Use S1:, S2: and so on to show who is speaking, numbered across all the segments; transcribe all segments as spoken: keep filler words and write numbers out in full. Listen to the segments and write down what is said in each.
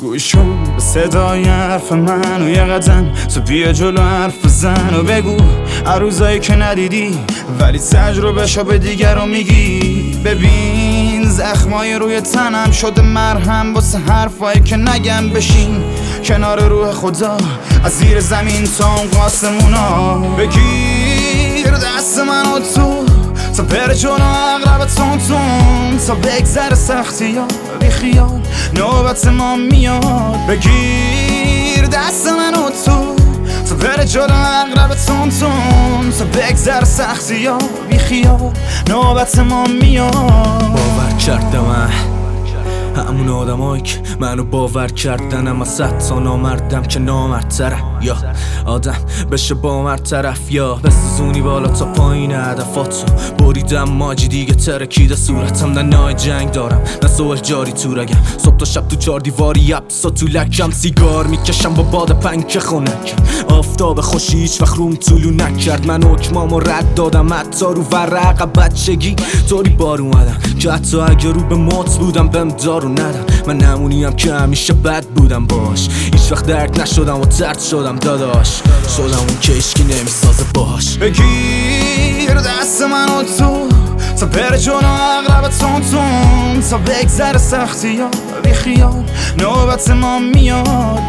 S1: گوش کن به صدای حرف من و یه قدم تو بیا جلو حرف بزن و بگو عروضایی که ندیدی ولی تجربه‌شو به دیگر رو میگی. ببین زخمای روی تنم شده مرهم واسه حرفایی که نگم. بشین کنار روح خدا از زیر زمین تا اون قاسمونا. بگیر دست من و تو تا بره جلو اقرب تون تون تا بگذر سختی ها بی خیال نوبت ما میاد. بگیر دست من و تو تا بره جلو اقرب تون تون تا بگذر سختی ها بی خیال نوبت ما میاد.
S2: باور کردم من همون آدمایی که منو باور کردن، اما صد تا نامردم که نامردترم. یا آدم بشه با مرد طرف یا بسوزونی بالا تا پایین هدفاتو بریدم ماجی دیگه ترکیده صورتم. نه نای جنگ دارم نه سوال جاری تو رگم. صبح تا شب تو چار دیواری ابسا تو لکم سیگار میکشم با باد پنکه خونکم. آفتاب خوشی هیچ وقت روم طولو نکرد. من حکمامو رد دادم حتی رو ورق بچگی طوری بار اومدم که حتی اگه رو به موت بودم بهم دارو ندم. من نمونیم که همیشه بد بودم باش، هیچ وقت درد نشدم و ترد شدم داداش. شدم اون که عشقی نمیسازه باش.
S1: بگیر دست من و تو تا بره جلو اقرب تون تون تا بگذر سختی ها بی خیال نوبت ما میاد.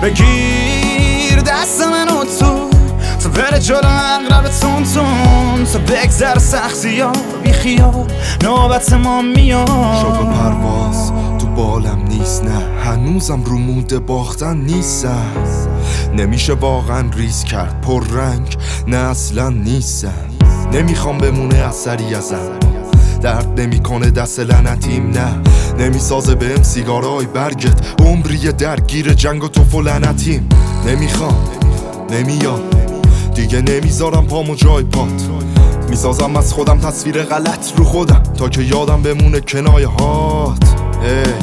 S1: بگیر دست من و تو تا بره جلو اقرب تون تون تا بگذر سختی ها بی خیال نوبت ما میاد.
S3: شوق پرواز تو بالم نیست، نه هنوزم رو موده باختن نیستم. نمیشه واقعا ریز کرد پر رنگ، نه اصلا نیستم. نمیخوام بمونه اثری ازم، درد نمیکنه دست لعنتیم، نه نمیسازه بهم سیگارای برگت عمری درگیر جنگ و توف و لعنتیم. نمیخوام نمیاد دیگه، نمیذارم پامو جای پات. میسازم از خودم تصویر غلط رو خودم تا که یادم بمونه کنایه هات. ای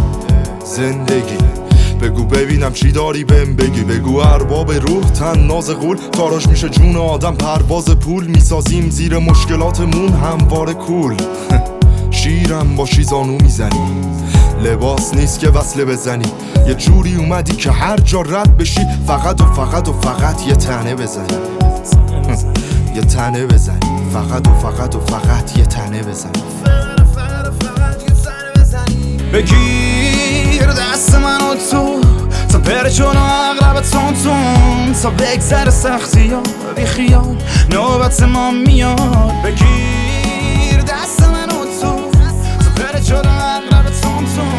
S3: زندگی بگو ببینم چی داری بهم بگی. بگو ارباب روح تن ناز غول کاراش میشه جون آدم پرواز پول. میسازیم زیر مشکلاتمون همواره کول. شیرم باشی زانو میزنی، لباس نیست که وصله بزنی. یه جوری اومدی که هر جا رد بشی فقط و فقط و فقط یه تنه بزنی. یه تنه بزنی فقط و فقط و فقط یه تنه بزنی.
S1: بگیر دست من و تو تا بره جلو اقرب تون تون تا بگذر سختی ها بی خیال نوبت ما میاد. بگیر دست من و تو تا بره جلو اقرب تون تون